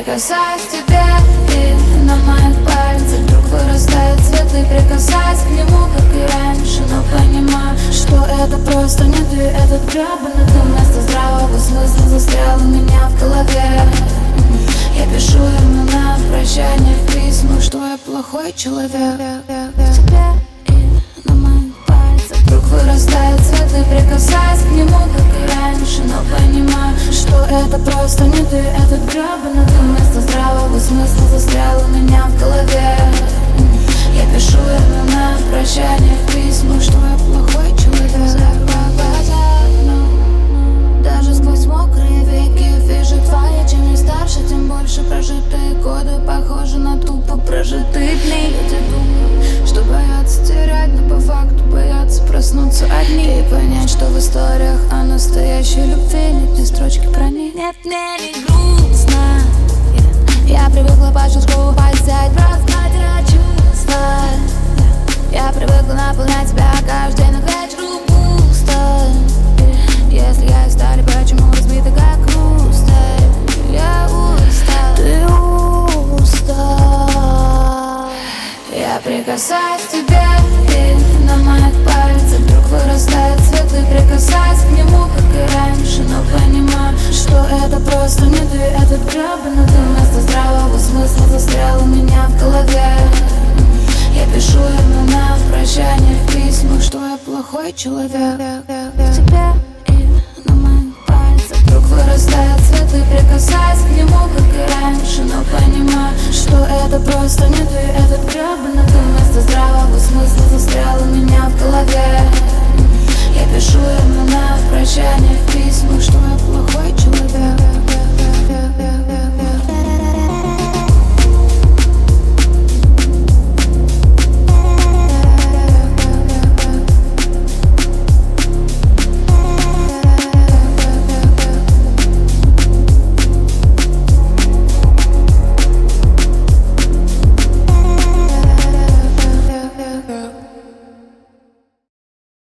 прикасаюсь к тебе, и на моих пальцах вдруг вырастают цветы. Прикасаюсь к нему, как и раньше, но понимаю, что это просто не ты. Этот гребаный ты вместо здравого смысла застрял у меня в голове. Я пишу ему на прощание в письмах, что я плохой человек. В тебе и на моих пальцах вдруг вырастают цветы. Прикасаюсь к нему, как и раньше, но понимаю, что это просто не ты. Этот гребаный ты вместо здравого смысла застрял у меня в голове. Я пишу ему на прощание в письмах, что я плохой человек. Даже сквозь мокрые веки вижу твои. Чем я старше, тем больше прожитые годы похожи на тупо прожитые дни. Люди думают, что боятся терять, но по факту боятся проснуться одни и понять, что в историях о настоящей любви нет ни строчки про них. Нет, мне не грустно. Я привыкла по щелчку взять, просто терять чувства. Я привыкла наполнять тебя каждый день, но к вечеру пусто. Если я и стали, почему разбита как хрусталь? Я устал, ты устал. Я прикасаюсь к тебе, и на моих пальцах вдруг вырастают цветы. Прикасаюсь к нему, как и раньше, но понимаю, что это просто не ты. Этот гребаный ты вместо здравого смысла застрял у меня в голове. Я пишу ему на прощание в письмах, что я плохой человек. В тебе